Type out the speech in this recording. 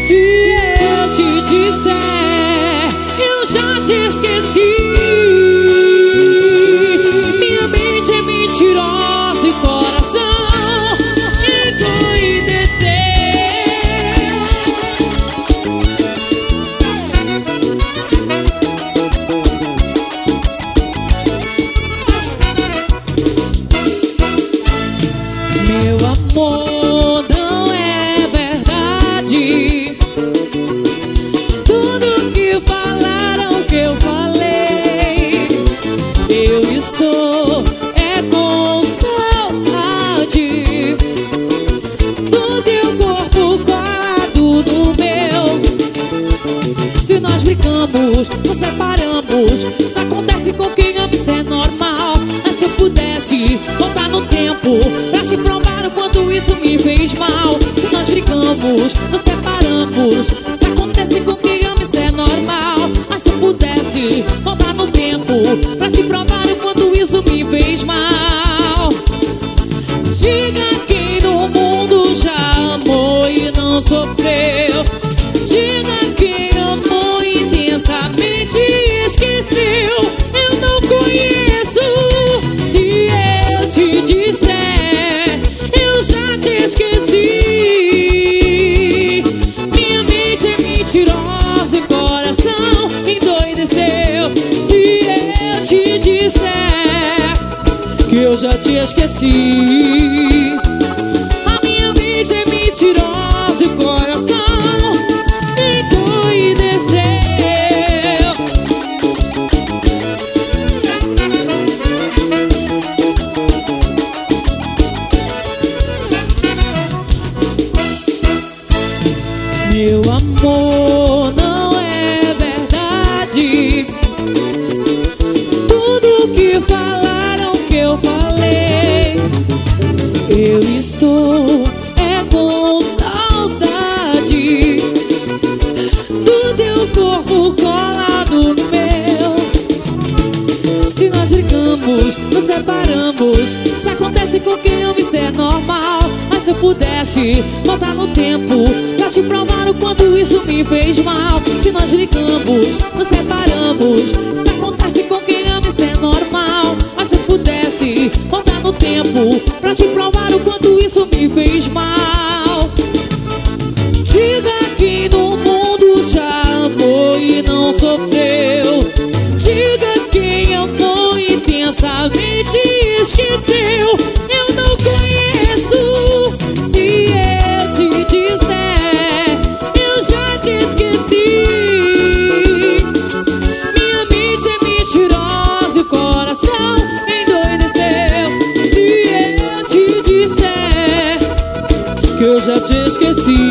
Se eu te disser, eu já te esqueci. Minha mente é mentirosa e coração endoideceu. Meu amor, não é verdade tudo que falaram que eu falei. Eu estou com saudade do teu corpo colado no meu. Se nós brigamos, nos separamos, isso acontece com quem ama, isso é normal. Mas se eu pudesse voltar no tempo pra te provar o quanto isso me fez mal. Se nós brigamos, nos separamos, isso acontece com quem ama, isso é normal. Mas se eu pudesse voltar no tempo pra te provar o quanto isso me fez mal. Diga quem no mundo já amou e não sofreu. Diga quem amou intensamente e esqueceu. Eu não conheço. Se eu te disser, eu já te esqueci. Minha mente é mentirosa e coração endoideceu. Se eu te disser que eu já te esqueci, a minha mente é mentirosa e o coração endoideceu. Meu amor, não é verdade tudo que falaram que eu falei. Eu estou com saudade do teu corpo colado no meu. Se nós brigamos, nos separamos, isso acontece com quem ama, isso é normal. Mas se eu pudesse voltar no tempo pra te provar o quanto isso me fez mal. Se nós brigamos, nos separamos, isso acontece com quem ama, isso é normal. Mas se eu pudesse voltar no tempo pra te provar o quanto isso me fez mal. Diga que no mundo já amou e não sofreu. Diga quem amou intensamente e esqueceu. Eu não conheço. Se eu te disser, eu já te esqueci. Minha mente é mentirosa e o coração endoideceu. Se eu te disser que eu já te esqueci,